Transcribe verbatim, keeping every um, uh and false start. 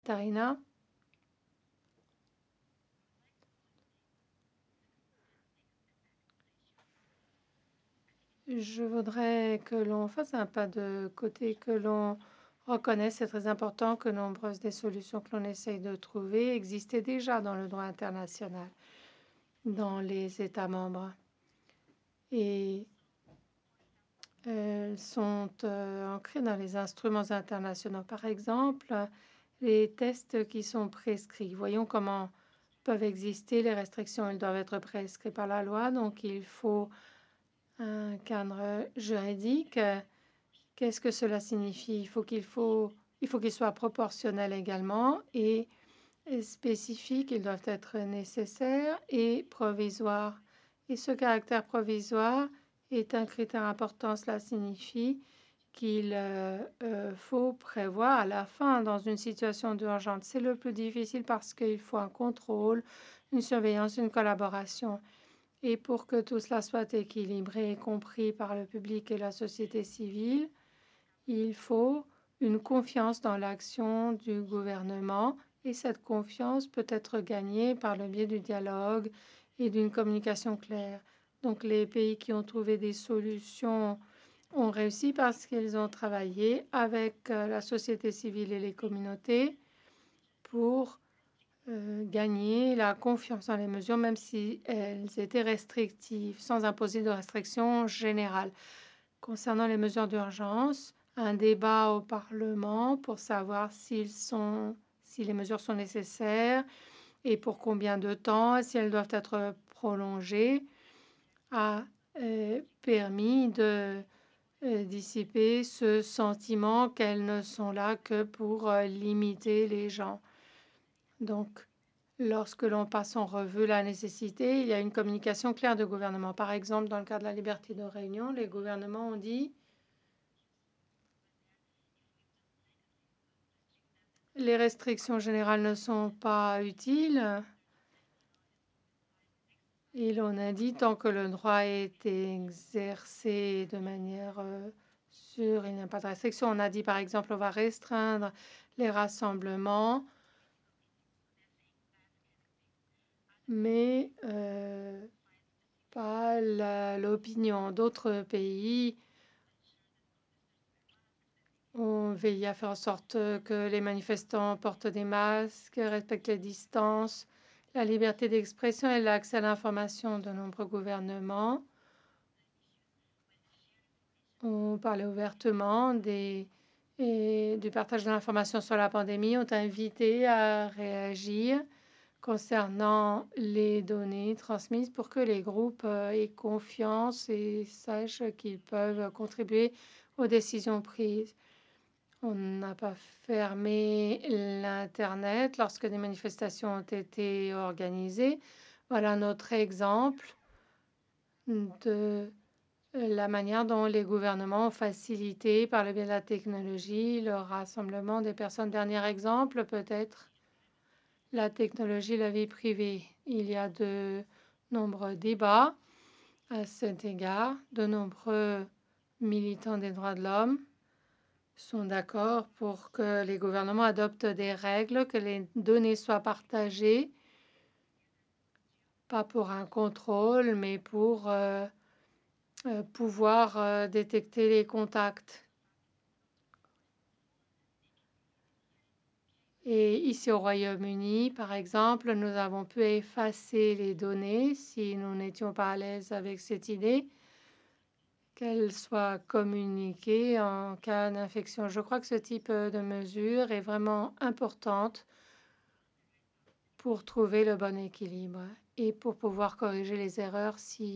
Tarina. Je voudrais que l'on fasse un pas de côté, que l'on reconnaisse, c'est très important, que nombreuses des solutions que l'on essaye de trouver existaient déjà dans le droit international, dans les États membres. Et elles sont euh, ancrées dans les instruments internationaux. Par exemple, les tests qui sont prescrits. Voyons comment peuvent exister les restrictions. Elles doivent être prescrites par la loi, donc il faut un cadre juridique. Qu'est-ce que cela signifie? Il faut qu'il faut, il faut qu'il soit proportionnel également et spécifique. Ils doivent être nécessaires et provisoires. Et ce caractère provisoire est un critère important. Cela signifie qu'il euh, euh, faut prévoir à la fin dans une situation d'urgence. C'est le plus difficile parce qu'il faut un contrôle, une surveillance, une collaboration. Et pour que tout cela soit équilibré et compris par le public et la société civile, il faut une confiance dans l'action du gouvernement et cette confiance peut être gagnée par le biais du dialogue et d'une communication claire. Donc les pays qui ont trouvé des solutions ont réussi parce qu'ils ont travaillé avec euh, la société civile et les communautés pour euh, gagner la confiance dans les mesures, même si elles étaient restrictives, sans imposer de restrictions générales. Concernant les mesures d'urgence, un débat au Parlement pour savoir s'ils sont, si les mesures sont nécessaires et pour combien de temps, si elles doivent être prolongées, a euh, permis de euh, dissiper ce sentiment qu'elles ne sont là que pour euh, limiter les gens. Donc, lorsque l'on passe en revue la nécessité, il y a une communication claire du gouvernement. Par exemple, dans le cas de la liberté de réunion, les gouvernements ont dit les restrictions générales ne sont pas utiles. Et l'on a dit tant que le droit est exercé de manière euh, sûre, il n'y a pas de restriction. On a dit par exemple on va restreindre les rassemblements, mais euh, pas l'opinion. D'autres pays ont veillé à faire en sorte que les manifestants portent des masques, respectent les distances, la liberté d'expression et l'accès à l'information. De nombreux gouvernements ont parlé ouvertement des, et du partage de l'information sur la pandémie, ont invité à réagir concernant les données transmises pour que les groupes aient confiance et sachent qu'ils peuvent contribuer aux décisions prises. On n'a pas fermé l'Internet lorsque des manifestations ont été organisées. Voilà notre exemple de la manière dont les gouvernements ont facilité par le biais de la technologie le rassemblement des personnes. Dernier exemple, peut-être la technologie, la vie privée. Il y a de nombreux débats à cet égard. De nombreux militants des droits de l'homme sont d'accord pour que les gouvernements adoptent des règles, que les données soient partagées, pas pour un contrôle, mais pour euh, euh, pouvoir euh, détecter les contacts. Et ici au Royaume-Uni, par exemple, nous avons pu effacer les données si nous n'étions pas à l'aise avec cette idée, qu'elles soient communiquées en cas d'infection. Je crois que ce type de mesure est vraiment importante pour trouver le bon équilibre et pour pouvoir corriger les erreurs si